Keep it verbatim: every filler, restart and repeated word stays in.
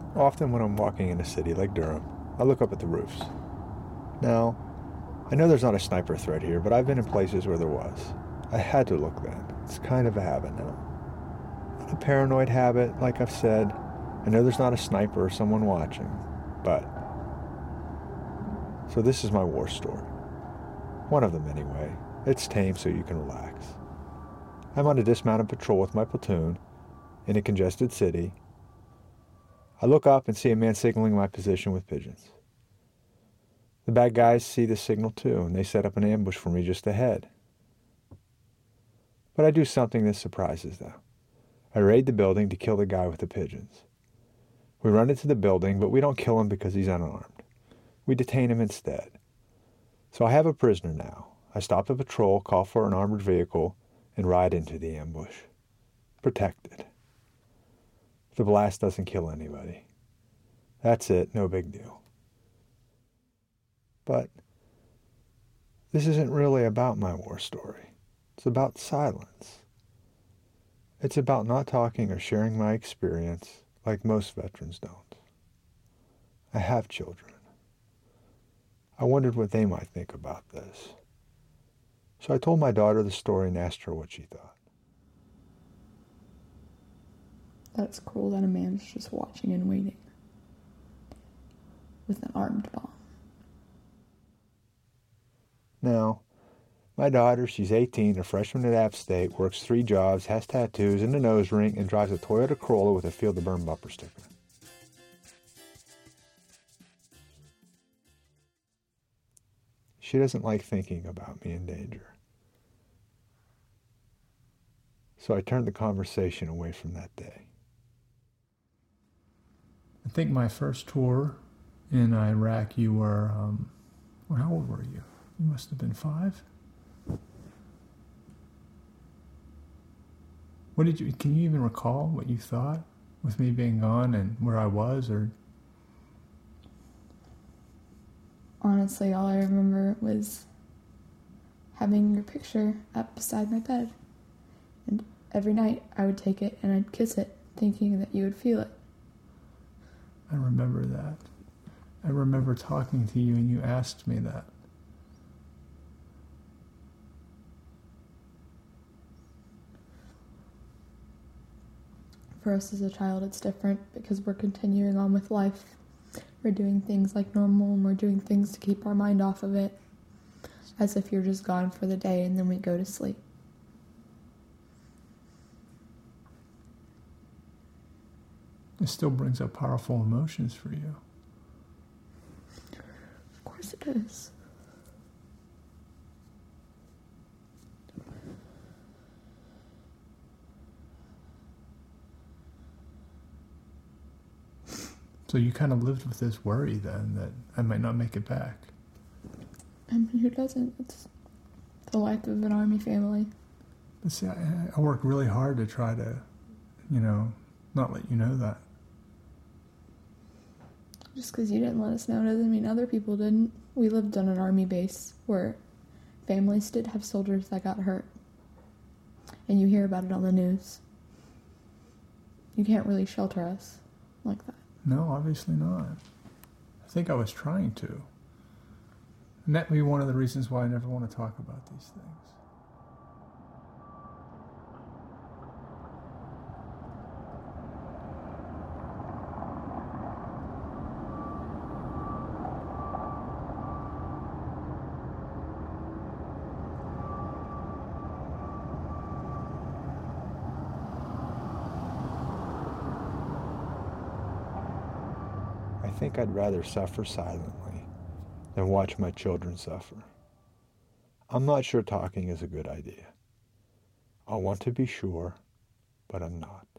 Often when I'm walking in a city like Durham, I look up at the roofs. Now, I know there's not a sniper threat here, but I've been in places where there was. I had to look then. It's kind of a habit now. Not a paranoid habit, like I've said. I know there's not a sniper or someone watching, but... So this is my war story. One of them, anyway. It's tame so you can relax. I'm on a dismounted patrol with my platoon in a congested city. I look up and see a man signaling my position with pigeons. The bad guys see the signal too, and they set up an ambush for me just ahead. But I do something that surprises them. I raid the building to kill the guy with the pigeons. We run into the building, but we don't kill him because he's unarmed. We detain him instead. So I have a prisoner now. I stop the patrol, call for an armored vehicle, and ride into the ambush. Protected. The blast doesn't kill anybody. That's it, no big deal. But this isn't really about my war story. It's about silence. It's about not talking or sharing my experience like most veterans don't. I have children. I wondered what they might think about this. So I told my daughter the story and asked her what she thought. That's cool that a man's just watching and waiting with an armed bomb. Now, my daughter, she's eighteen, a freshman at App State, works three jobs, has tattoos, and a nose ring, and drives a Toyota Corolla with a Feel the Burn bumper sticker. She doesn't like thinking about me in danger. So I turned the conversation away from that day. I think my first tour in Iraq, you were, um, well, how old were you? You must have been five? What did you, can you even recall what you thought with me being gone and where I was, or? Honestly, all I remember was having your picture up beside my bed. And every night I would take it and I'd kiss it, thinking that you would feel it. I remember that. I remember talking to you and you asked me that. For us as a child, it's different because we're continuing on with life. We're doing things like normal, and we're doing things to keep our mind off of it, as if you're just gone for the day and then we go to sleep. It still brings up powerful emotions for you. Of course it is. So you kind of lived with this worry then that I might not make it back. I mean, who doesn't? It's the life of an Army family. But see, I, I worked really hard to try to, you know, not let you know that. Just because you didn't let us know doesn't mean other people didn't. We lived on an Army base where families did have soldiers that got hurt. And you hear about it on the news. You can't really shelter us like that. No, obviously not. I think I was trying to. And that may be one of the reasons why I never want to talk about these things. I think I'd rather suffer silently than watch my children suffer. I'm not sure talking is a good idea. I want to be sure, but I'm not.